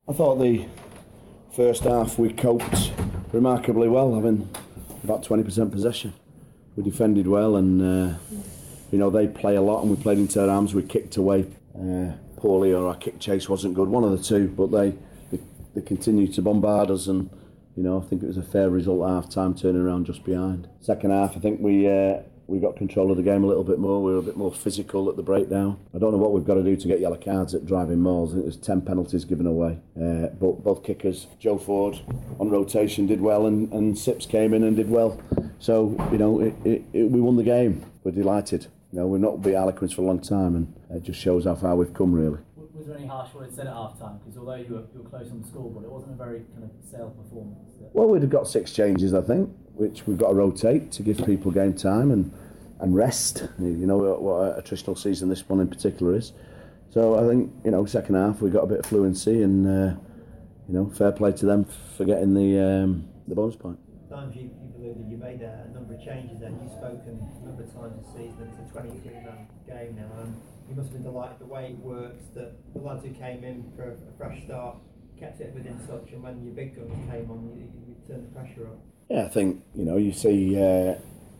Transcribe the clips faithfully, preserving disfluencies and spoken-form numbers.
I thought the first half we coped remarkably well, having about twenty percent possession. We defended well, and uh, you know, they play a lot, and we played into their arms. We kicked away uh, poorly, or our kick chase wasn't good, one of the two, but they, they, they continued to bombard us, and you know, I think it was a fair result at half time, turning around just behind. Second half, I think we uh, we got control of the game a little bit more. We were a bit more physical at the breakdown. I don't know what we've got to do to get yellow cards at driving mauls. I think there's ten penalties given away. Uh, but both kickers, Joe Ford on rotation did well, and, and Sips came in and did well. So, you know, it, it, it, we won the game. We're delighted. You know, we've not beat Harlequins for a long time, and it just shows how far we've come, really. Was there any harsh words said at half time? Because although you were, you were close on the scoreboard, it wasn't a very kind of sail performance. Well, we'd have got six changes, I think, which we've got to rotate to give people game time and, and rest. You know what a attritional season this one in particular is. So I think, you know, second half we got a bit of fluency, and uh, you know, fair play to them for getting the um, the bonus point. Times you, you've alluded, you made a, a number of changes there. You've spoken a number of times this season. It's a twenty-three man game now, and you must have been delighted the way it works, that the lads who came in for a, a fresh start kept it within touch, and when your big guns came on, you, you turned the pressure up. Yeah, I think, you know, you see uh,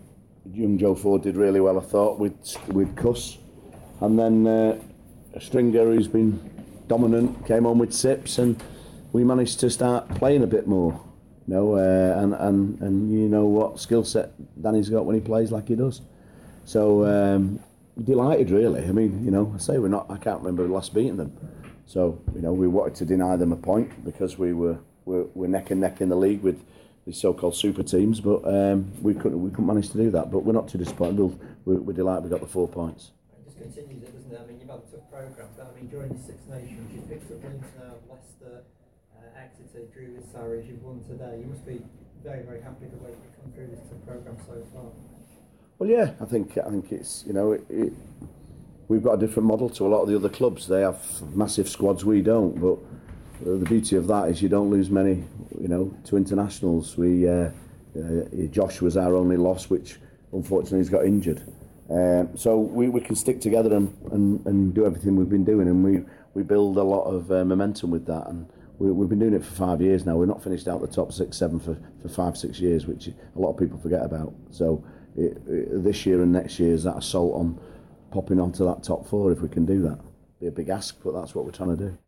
young Joe Ford did really well, I thought, with with Cuss, and then uh, a Stringer who's been dominant came on with Sips, and we managed to start playing a bit more. You know, uh, and, and, and you know what skill set Danny's got when he plays like he does. So, um, delighted really. I mean, you know, I say we're not, I can't remember last beating them. So, you know, we wanted to deny them a point because we were, we're, we're neck and neck in the league with these so-called super teams, but um, we couldn't we couldn't manage to do that. But we're not too disappointed. We'll, we're, we're delighted we got the four points. It just continues it, doesn't it? I mean, you've had a tough programme, but I mean, during the Six Nations, you've picked up wins now, Leicester, uh, Exeter, drew with Sarries, you've won today. You must be very, very happy the way you've come through this tough programme so far. Well, yeah, I think I think it's, you know, it, it, we've got a different model to a lot of the other clubs. They have massive squads, we don't. But the beauty of that is you don't lose many, you know, to internationals. We uh, uh, Josh was our only loss, which unfortunately has got injured. Um, so we, we can stick together and, and, and do everything we've been doing, and we, we build a lot of uh, momentum with that. And we, we've been doing it for five years now. We're not finished out the top six, seven for, for five, six years, which a lot of people forget about. So it, it, this year and next year is that assault on popping onto that top four if we can do that. Be a big ask, but that's what we're trying to do.